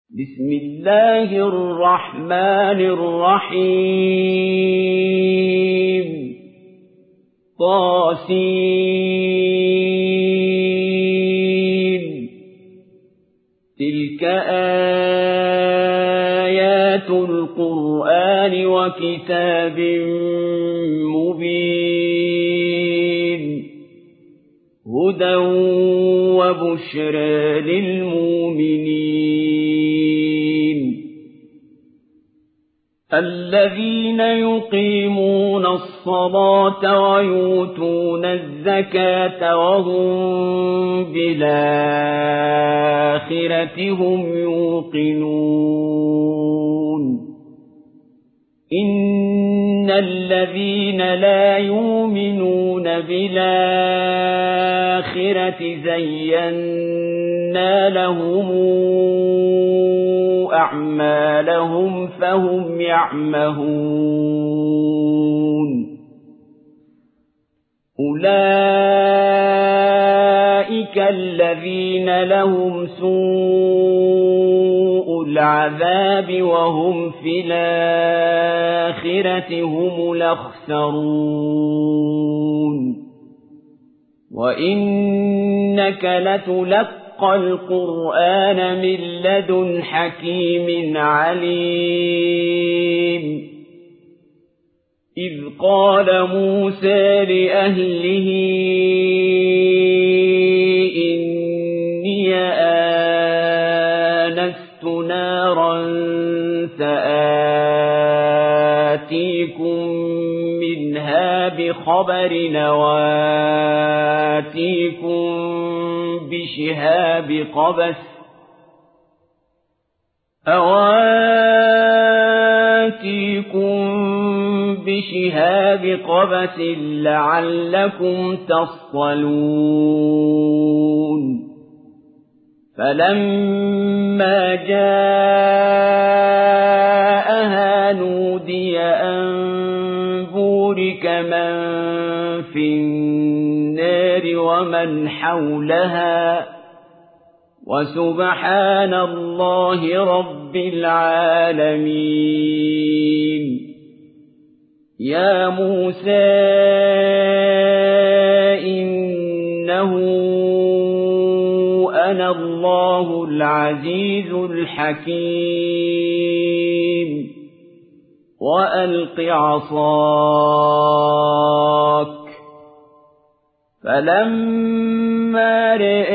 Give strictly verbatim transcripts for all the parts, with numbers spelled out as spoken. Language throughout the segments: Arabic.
بسم الله الرحمن الرحيم طاسين تلك آيات القرآن وكتاب مبين هدى وبشرى للمؤمنين الذين يقيمون الصلاة ويؤتون الزكاة وهم بالآخرة هم يوقنون إن الذين لا يؤمنون بالآخرة زينا لهم أعمالهم فهم يعمهون أولئك الذين لهم سوء العذاب وهم في الآخرة هم الأخسرون وإنك لتلقى القرآن من لدن حكيم عليم إذ قال موسى لأهله إني آنست نارا سآتيكم منها بخبر وآتيكم بشهاب قبس أواتيكم بشهاب قبس لعلكم تصطلون فلما جاءها نودي أن بورك من في النار ومن حولها وسبحان الله رب العالمين يا موسى إنه أنا الله العزيز الحكيم وألق عصاك فلما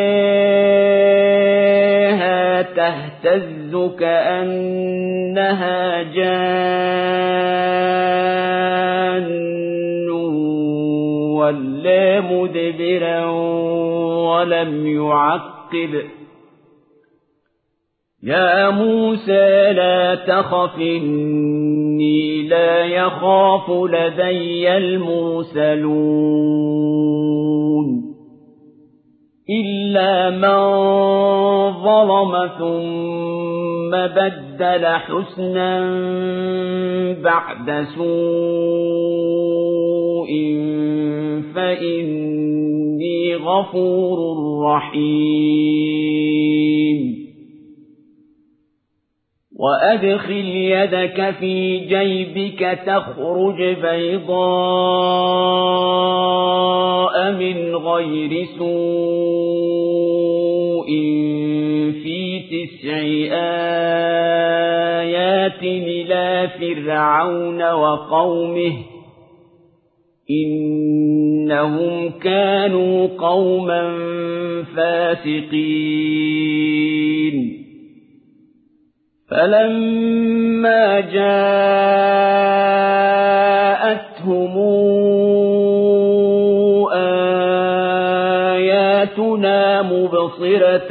رآها تهتز كأنها جان ولا مدبرا ولم يعقب يا موسى لا تخف إني لا يخاف لدي المرسلون إلا من ظلم ثم بدل حسنا بعد سوء فإني غفور رحيم وأدخل يدك في جيبك تخرج بيضاء من غير سوء في تسع آيات إلى فرعون وقومه إنهم كانوا قوما فاسقين فلما جاءتهم آياتنا مبصرة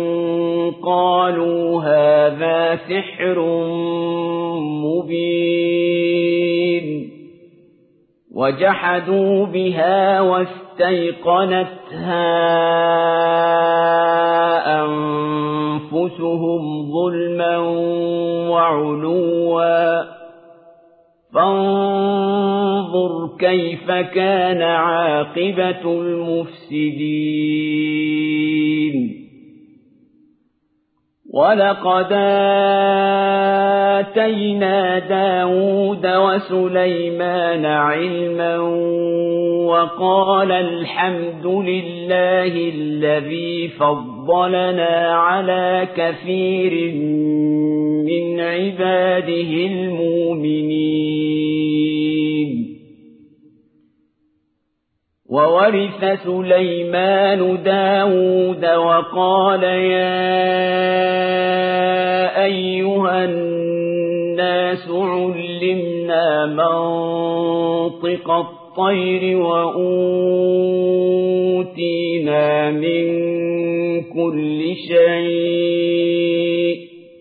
قالوا هذا سحر مبين وجحدوا بها واستيقنتها أنفسهم ظلما وعلوا فانظر كيف كان عاقبة المفسدين وَلَقَدْ آتَيْنَا دَاوُودَ وَسُلَيْمَانَ عِلْمًا وَقَالَ الْحَمْدُ لِلَّهِ الَّذِي فَضَّلَنَا عَلَى كَثِيرٍ مِّنْ عِبَادِهِ الْمُؤْمِنِينَ. وَوَرِثَ سُلَيْمَانُ دَاوُودَ وَقَالَ يَا أَيُّهَا النَّاسُ عُلِّمْنَا مَنطِقَ الطَّيْرِ وَأُوتِينَا مِن كُلِّ شَيْءٍ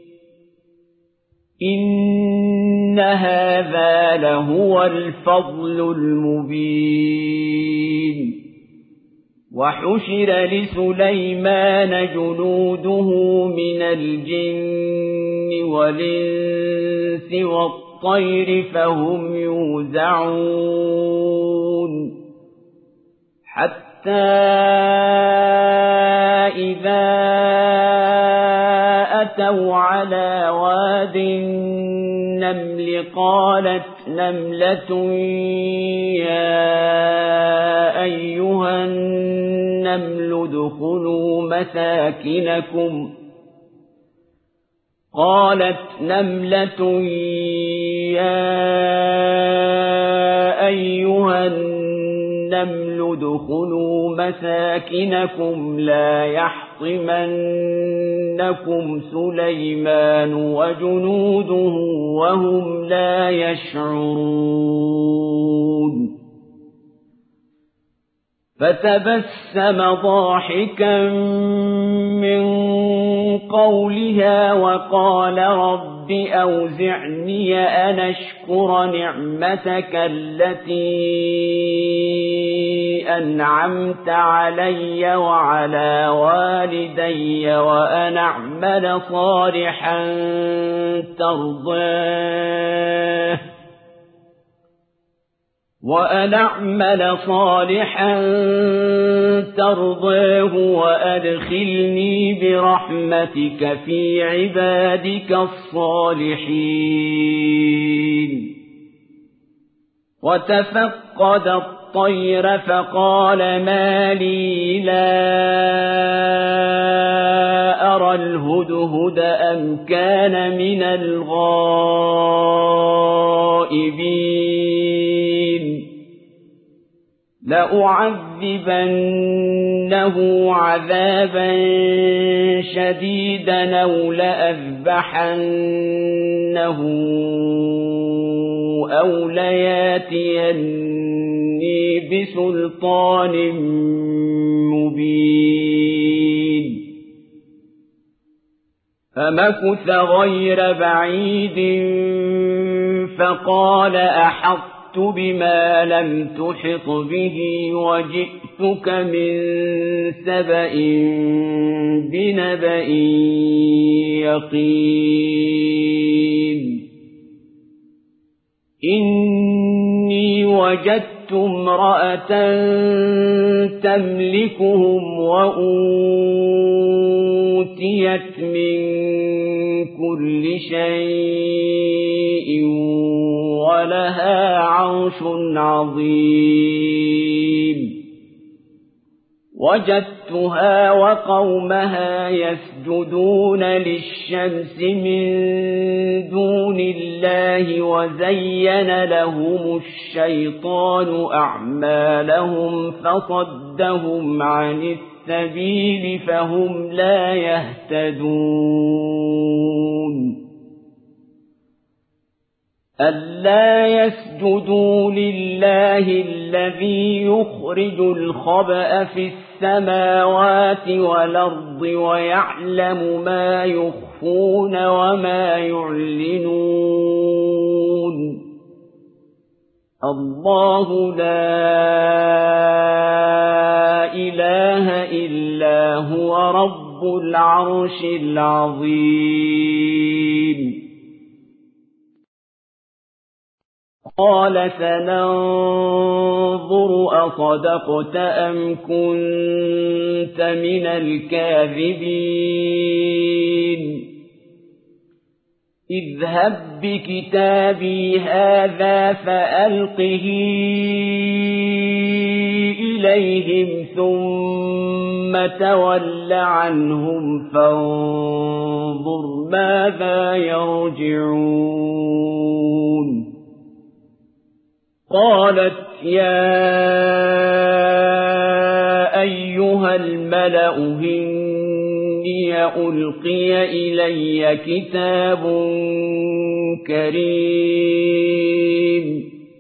إِنَّ هَذَا لَهُوَ الْفَضْلُ الْمُبِينُ. وَحُشِرَ لِسُلَيْمَانَ جُنُودُهُ مِنَ الْجِنِّ وَالْإِنسِ وَالطَّيْرِ فَهُمْ يُوزَعُونَ حَتَّى إِذَا أَتَوْا عَلَى وَادِ النَّمْلِ قَالَتْ نَمْلَةٌ يَا أَيُّهَا النَّمْلُ ادْخُلُوا مَسَاكِنَكُمْ قَالَتْ نَمْلَةٌ يَا أَيُّهَا النَّمْلُ ادْخُلُوا مَسَاكِنَكُمْ لَا يَحْطِمَنَّكُمْ سُلَيْمَانُ وَجُنُودُهُ وَهُمْ لَا يَشْعُرُونَ. فَتَبَسَّمَ ضَاحِكًا مِّن قَوْلِهَا وَقَالَ رَبِّ أَوْزِعْنِي أَنْ أَشْكُرَ نِعْمَتَكَ الَّتِي أَنْعَمْتَ عَلَيَّ وَعَلَى وَالِدَيَّ وَأَنْ أَعْمَلَ صَالِحًا تَرْضَاهُ وَأَنْ أَعْمَلَ صَالِحًا تَرْضَاهُ وَأَدْخِلْنِي بِرَحْمَتِكَ فِي عِبَادِكَ الصَّالِحِينَ. وَتَفَقَّدَ الطَّيْرَ فَقَالَ مَا لِي لَا أَرَى الْهُدْهُدَ أَمْ كَانَ مِنَ الْغَائِبِينَ لَأُعَذِّبَنَّهُ عَذَابًا شَدِيدًا أَوْ لَأَذْبَحَنَّهُ أَوْ لَيَأْتِيَنِّي بِسُلْطَانٍ مُّبِينٍ. فَمَكُثَ غَيْرَ بَعِيدٍ فَقَالَ أَحَطتُ بِمَا لَمْ تُحِطْ بِهِ وَجِئْتُكَ مِنْ سَبَإٍ بِنَبَإٍ يَقِينٍ. إِنِّي وَجَدتُّ امْرَأَةً تَمْلِكُهُمْ وَأُوتِيَتْ مِنْ كُلِّ شَيْءٍ وَلَهَا عَرْشٌ عَظِيمٌ. وَجَدتُّهَا وَقَوْمَهَا يَسْجُدُونَ لِلشَّمْسِ مِن دُونِ اللَّهِ وَزَيَّنَ لَهُمُ الشَّيْطَانُ أَعْمَالَهُمْ فَصَدَّهُمْ عَنِ السَّبِيلِ فَهُمْ لَا يَهْتَدُونَ. أَلَّا يَسْجُدُوا لِلَّهِ الَّذِي يُخْرِجُ الْخَبْءَ فِي السَّمَاوَاتِ وَالْأَرْضِ وَيَعْلَمُ مَا يُخْفُونَ وَمَا يُعْلِنُونَ. اللَّهُ لَا إِلَٰهَ إِلَّا هُوَ رَبُّ الْعَرْشِ الْعَظِيمِ. قَالَ سَنَنظُرُ أَصَدَقْتَ أَمْ كُنتَ مِنَ الْكَاذِبِينَ اذهب بكتابي هذا فألقه إليهم ثم تول عنهم فانظر ماذا يرجعون قالت يا أيها الملأ إني ألقي إلي كتاب كريم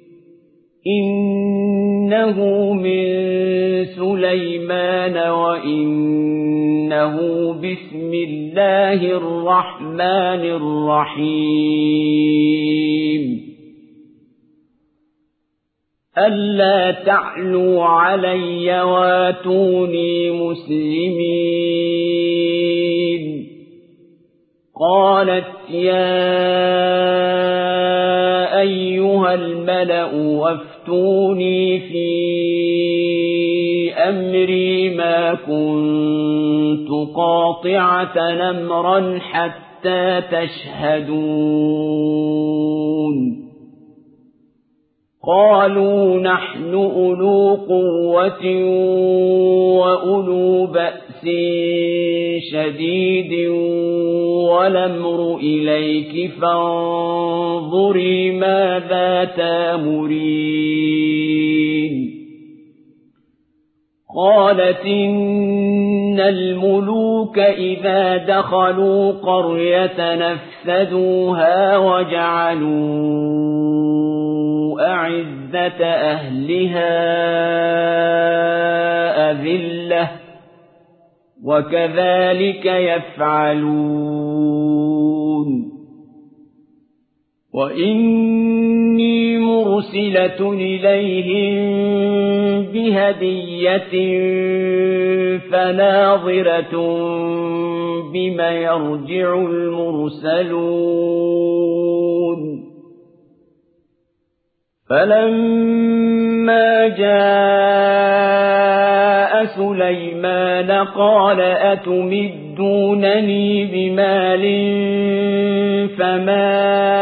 إنه من سليمان وإنه بسم الله الرحمن الرحيم ألا تعلوا علي واتوني مسلمين قالت يا أيها الملأ وافتوني في أمري ما كنت قاطعة أمرا حتى تشهدون قالوا نحن أولو قوة وأولو بأس شديد والأمر إليك فانظري ماذا تأمرين قالت إن الملوك إذا دخلوا قرية نفسدوها وجعلوا أعزة أهلها أذلة وكذلك يفعلون وإني مرسلة إليهم بهدية فناظرة بما يرجع المرسلون فلما جاء سليمان قال أتمدونني بمال فما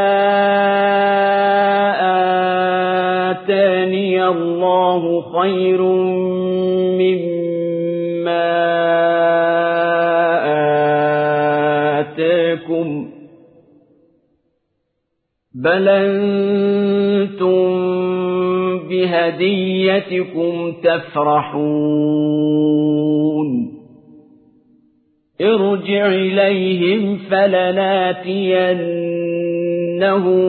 آتاني الله خير مما آتاكم بل أنتم بهديتكم تفرحون ارجع إليهم فلناتينهم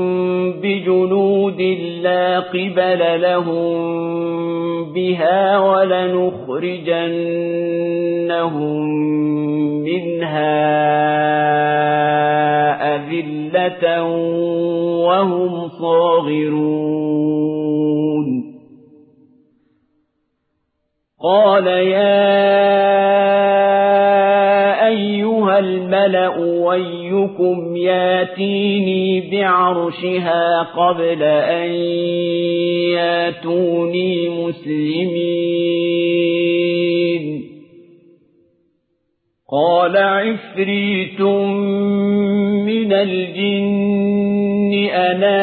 بجنود لا قبل لهم بها ولنخرجنهم منها أذلة وهم صاغرون قال يا أيها الملأ ويكم ياتيني بعرشها قبل أن ياتوني مسلمين قال عفريت من الجن أنا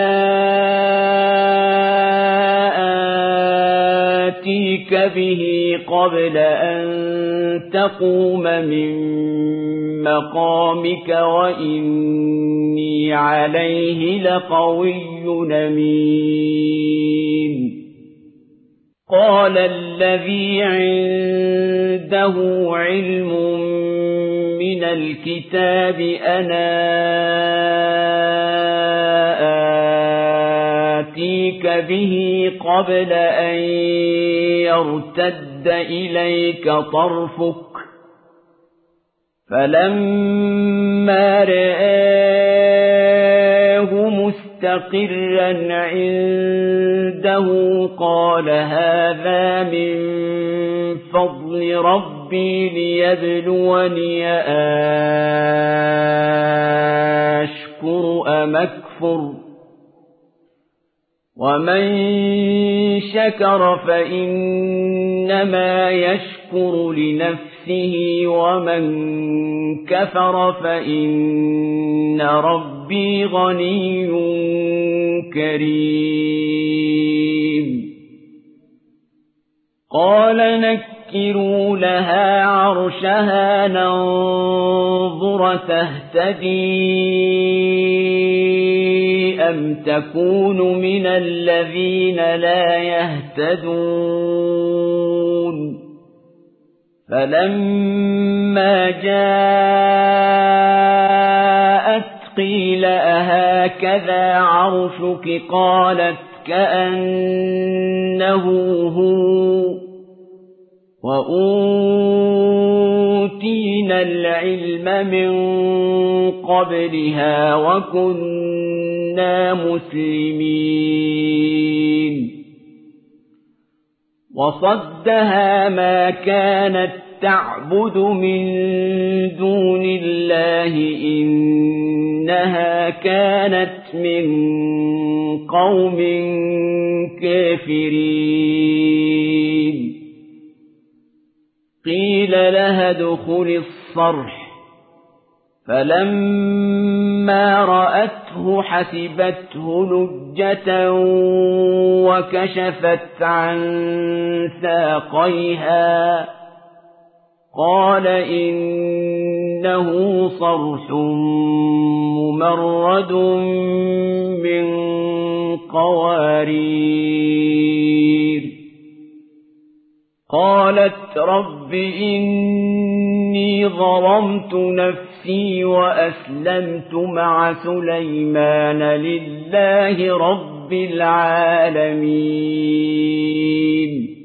آتيك به قبل أن تقوم من مقامك وإني عليه لقوي أمين قال الذي عنده علم من الكتاب أنا آتيك به قبل أن يرتد إليك طرفك فلما رآه مستقرا عنده قال هذا من فضل ربي ليبلوني أشكر أم أكفر ومن شكر فإنما يشكر لنفسه ومن كفر فإن ربي ربي غني كريم قال نكروا لها عرشها ننظر تهتدي أم تكون من الذين لا يهتدون فلما جاءت قيل أهكذا عرشك قالت كأنه هو وأوتينا العلم من قبلها وكنا مسلمين وصدها ما كانت تعبد من دون الله إنها كانت من قوم كافرين قيل لها ادخل الصرح فلما رأته حسبته لجة وكشفت عن ساقيها قال إنه صرح ممرد من قوارير قالت رب إني ظلمت نفسي وأسلمت مع سليمان لله رب العالمين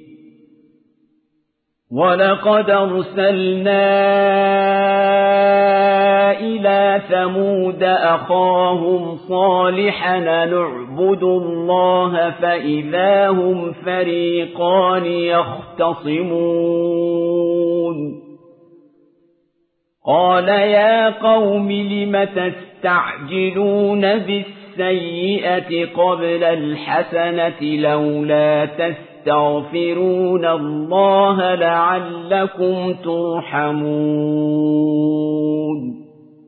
ولقد أرسلنا إلى ثمود أخاهم صالحا نعبد الله فإذا هم فريقان يختصمون قال يا قوم لم تستعجلون بالسيئة قبل الحسنة لولا تستغفرون الله لعلكم ترحمون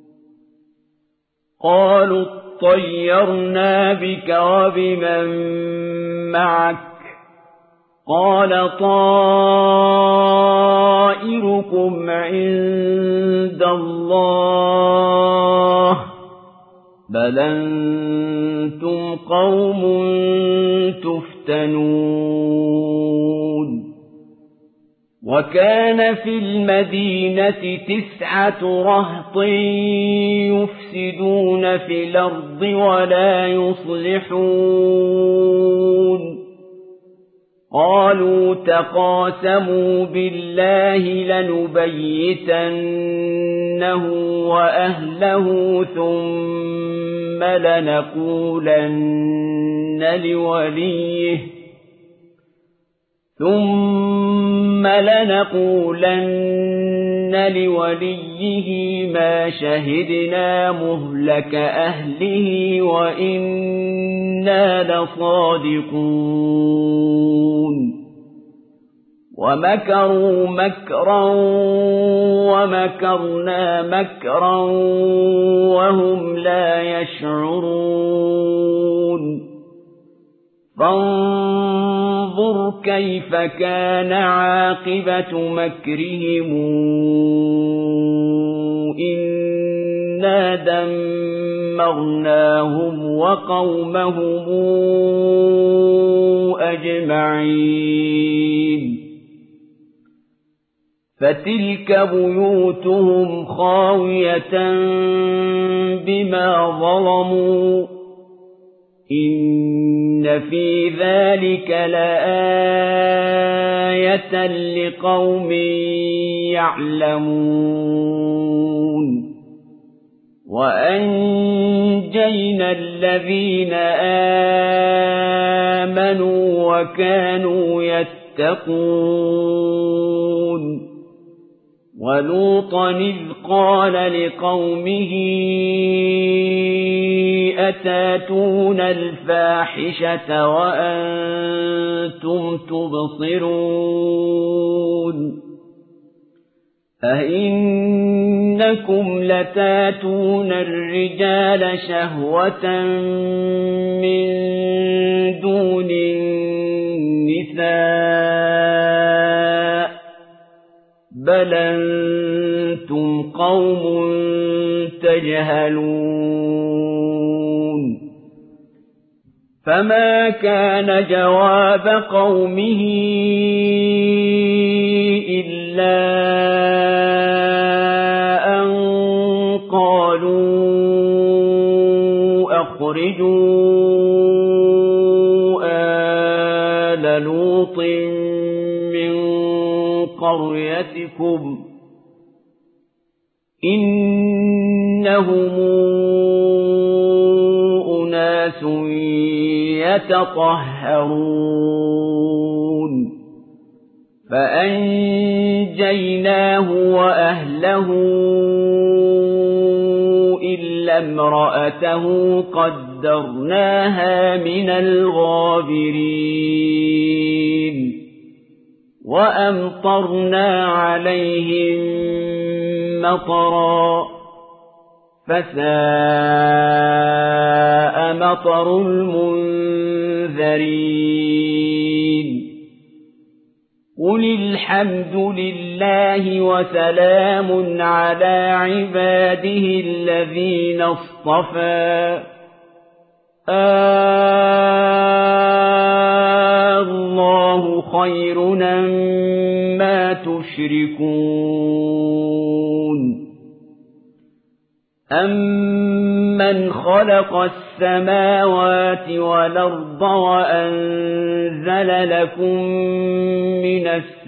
قالوا اطيرنا بك وبمن معك قال طائركم عند الله بل أنتم قوم تفتنون وكان في المدينة تسعة رهط يفسدون في الأرض ولا يصلحون قالوا تقاسموا بالله لنبيتنه وأهله ثم لنقولن لوليه ثم لنقولن لوليه ما شهدنا مهلك أهله وإنا لصادقون ومكروا مكرا ومكرنا مكرا وهم لا يشعرون فانظر كيف كان عاقبة مكرهم إنا دمرناهم وقومهم أجمعين فتلك بيوتهم خاوية بما ظلموا إن في ذلك لآية لقوم يعلمون وأنجينا الذين آمنوا وكانوا يتقون ولوطا إذ قال لقومه أتاتون الفاحشة وأنتم تبصرون أئنكم لتاتون الرجال شهوة من دون النساء بل أنتم قوم تجهلون فما كان جواب قومه إلا أن قالوا أخرجوا آل لوط من قريتكم إنهم أناس يتطهرون فأنجيناه وأهله إلا امرأته قدرناها من الغابرين وأمطرنا عليهم مطرا فساء مطر المنذرين قل الحمد لله وسلام على عباده الذين اصطفى الله خير أما تشركون أَمَّنْ خَلَقَ السَّمَاوَاتِ وَالْأَرْضَ وَأَنزَلَ لَكُم مِّنَ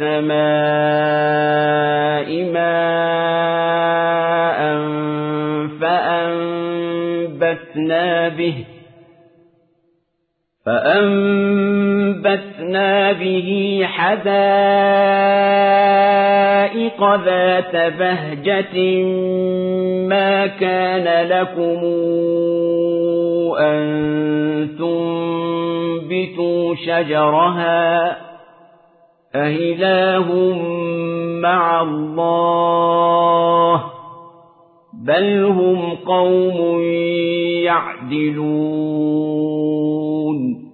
السَّمَاءِ مَاءً فَأَنبَتْنَا بِهِ فَأَنبَتْنَا بِهِ حَدَائِقَ ذَاتَ بَهْجَةٍ ما كان لكم أن تنبتوا شجرها أإله مع الله بل هم قوم يعدلون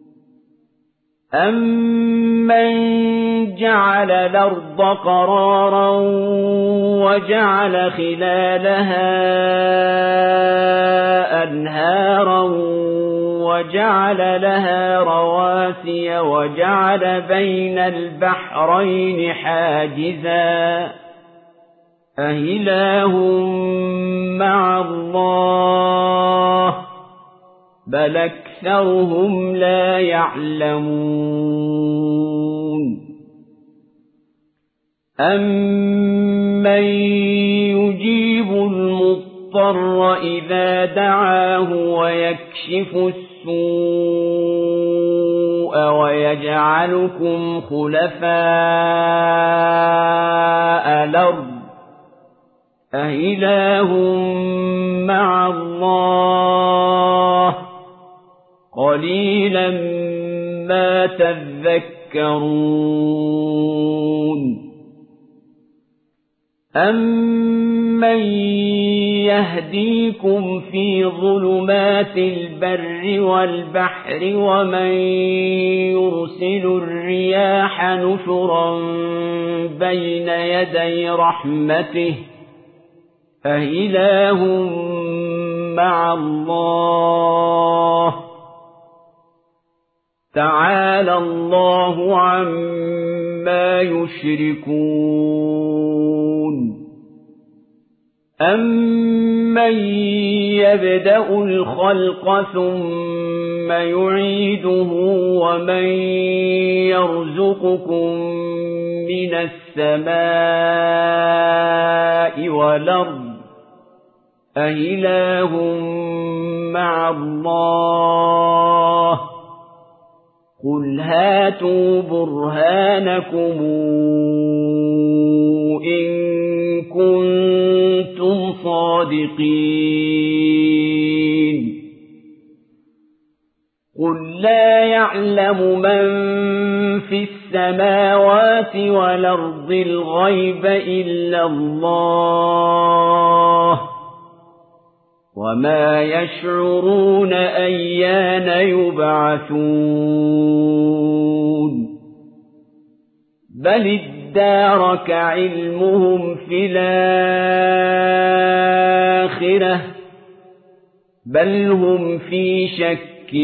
أَمَّنْ جَعَلَ الْأَرْضَ قَرَارًا وَجَعَلَ خِلَالَهَا أَنْهَارًا وَجَعَلَ لَهَا رَوَاسِيَ وَجَعَلَ بَيْنَ الْبَحْرَيْنِ حَاجِزًا أَإِلَٰهٌ مَّعَ اللَّهِ بل أكثرهم لا يعلمون أَمَّن يُجِيبُ الْمُضْطَرَّ إِذَا دَعَاهُ وَيَكْشِفُ السُّوءَ وَيَجْعَلُكُمْ خُلَفَاءَ الْأَرْضِ أَإِلَٰهٌ مَّعَ اللَّهِ قليلا ما تذكرون أَمَّن يهديكم في ظلمات البر والبحر ومن يرسل الرياح نشرا بين يدي رحمته أإله مع الله تعالى الله عما يشركون أَمَّن يبدأ الخلق ثم يعيده ومن يرزقكم من السماء والأرض أإله مع الله قل هاتوا برهانكم إن كنتم صادقين قل لا يعلم من في السماء السماوات والأرض الغيب إلا الله وما يشعرون أيان يبعثون بل ادارك علمهم في الآخرة بل هم في شك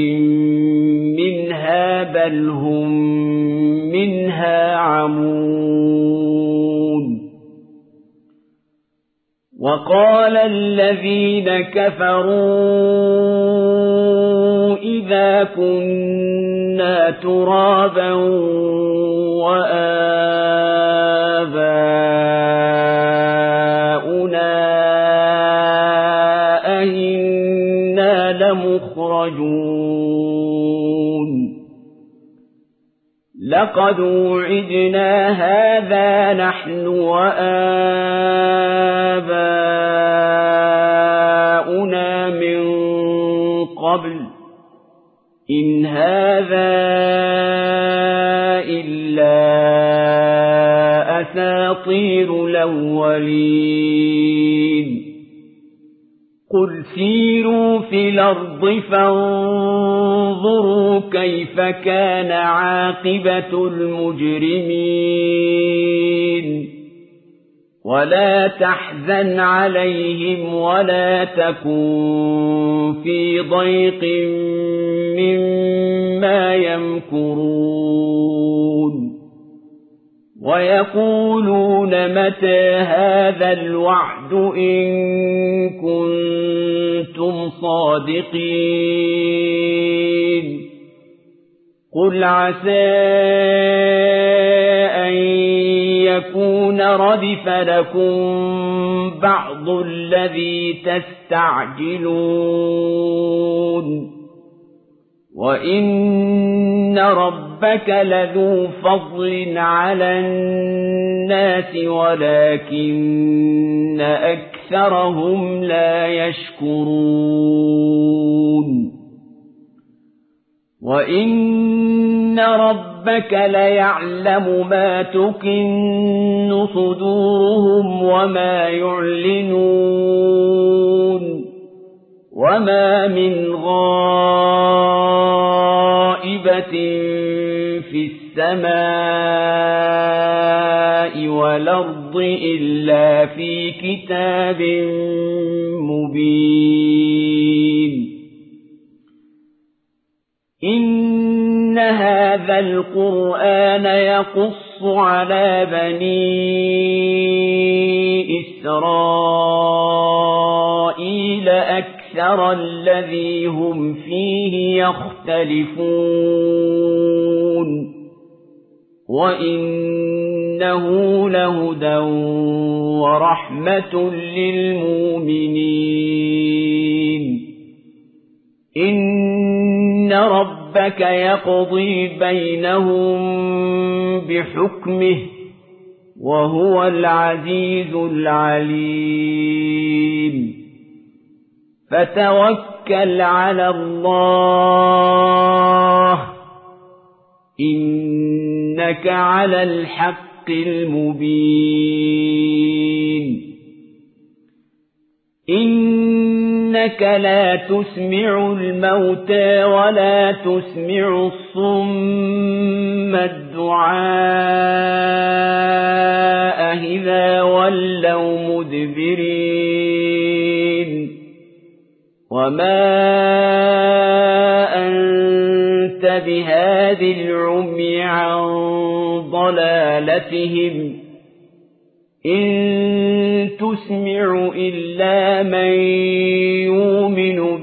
منها بل هم منها عمون وقال الذين كفروا إذا كنا ترابا وآباؤنا أئنا لمخرجون لقد وعدنا هذا نحن وآباؤنا من قبل إن هذا إلا أساطير الأولين قل سيروا في الأرض فانظروا كيف كان عاقبة المجرمين ولا تحزن عليهم ولا تكن في ضيق مما يمكرون ويقولون متى هذا الوعد إن كنتم صادقين قل عسى أن يكون ردف لكم بعض الذي تستعجلون وإن ربك لذو فضل على الناس ولكن أكثرهم لا يشكرون وإن ربك ليعلم ما تكن صدورهم وما يعلنون وما من غائبة في السماء والأرض إلا في كتاب مبين إن هذا القرآن يقص على بني إسرائيل أكثر الذي هم فيه يختلفون وإنه لهدى ورحمة للمؤمنين إن ربك يقضي بينهم بحكمه وهو العزيز العليم فتوكل على الله إنك على الحق المبين إنك لا تسمع الموتى ولا تسمع الصم الدعاء إذا ولوا مدبرين وما أنت بهاد العمي عن ضلالتهم إن تسمع إلا من يؤمن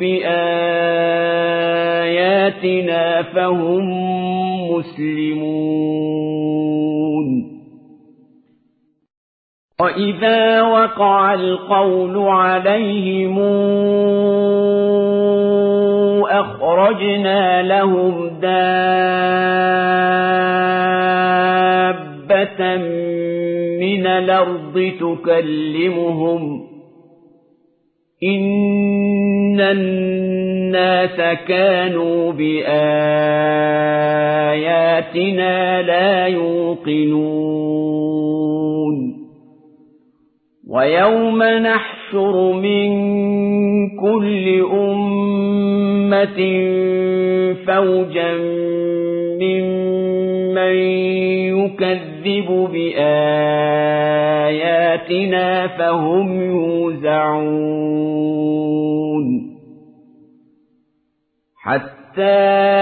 بآياتنا فهم مسلمون وإذا وقع القول عليهم أخرجنا لهم دابة من الأرض تكلمهم إن الناس كانوا بآياتنا لا يوقنون ويوم نحشر من كل أمة فوجا ممن يكذب بآياتنا فهم يوزعون حتى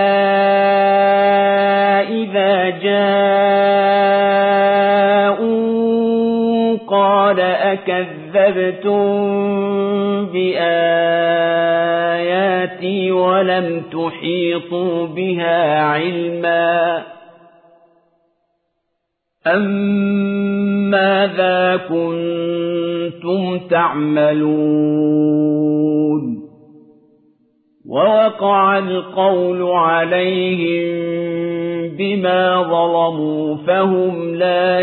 إذا جاءوا قال أكذبتم بآياتي ولم تحيطوا بها علما أم ماذا كنتم تعملون ووقع القول عليهم بما ظلموا فهم لا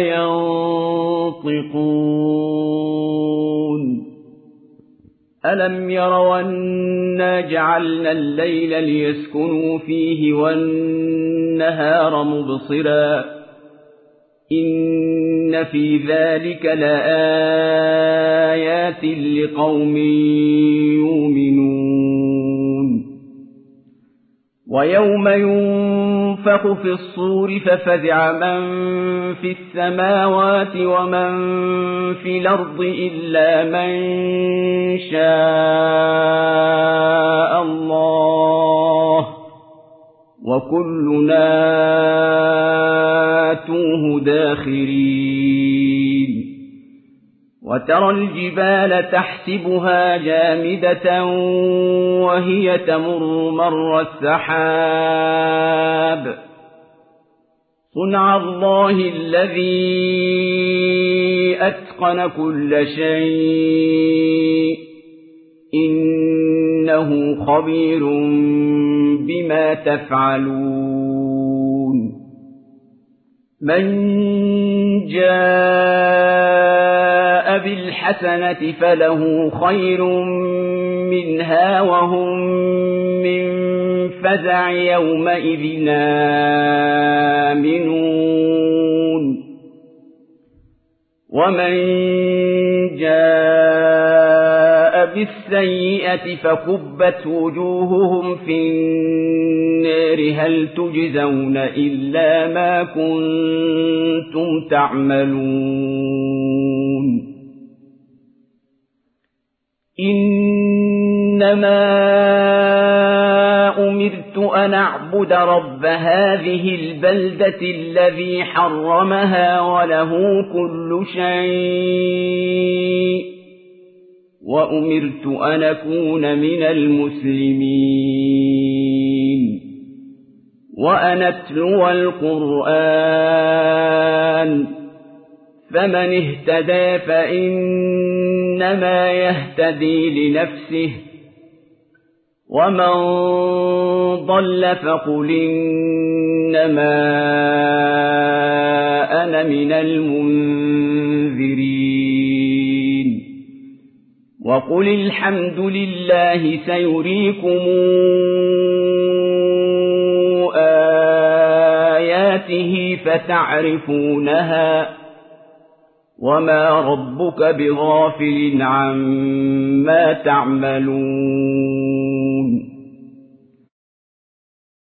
ينطقون ألم يروا أنا جعلنا الليل ليسكنوا فيه والنهار مبصرا إن في ذلك لآيات لقوم يؤمنون ويوم ينفخ في الصور ففزع من في السماوات ومن في الأرض إلا من شاء الله وكلنا آتوه داخرين وترى الجبال تحسبها جامدة وهي تمر مر السحاب صنع الله الذي أتقن كل شيء إنه خبير بما تفعلون من جاء بالحسنة فله خير منها وهم من فزع يومئذ آمنون ومن جاء بالسيئة فكبت وجوههم في النار هل تجزون إلا ما كنتم تعملون إنما أمرت أن أعبد رب هذه البلدة الذي حرمها وله كل شيء وأمرت أن أكون من المسلمين وأن أتلو القرآن فمن اهتدى فإنما يهتدي لنفسه ومن ضل فقل إنما أنا من المنذرين وقل الحمد لله سيريكم آياته فتعرفونها وما ربك بغافل عما تعملون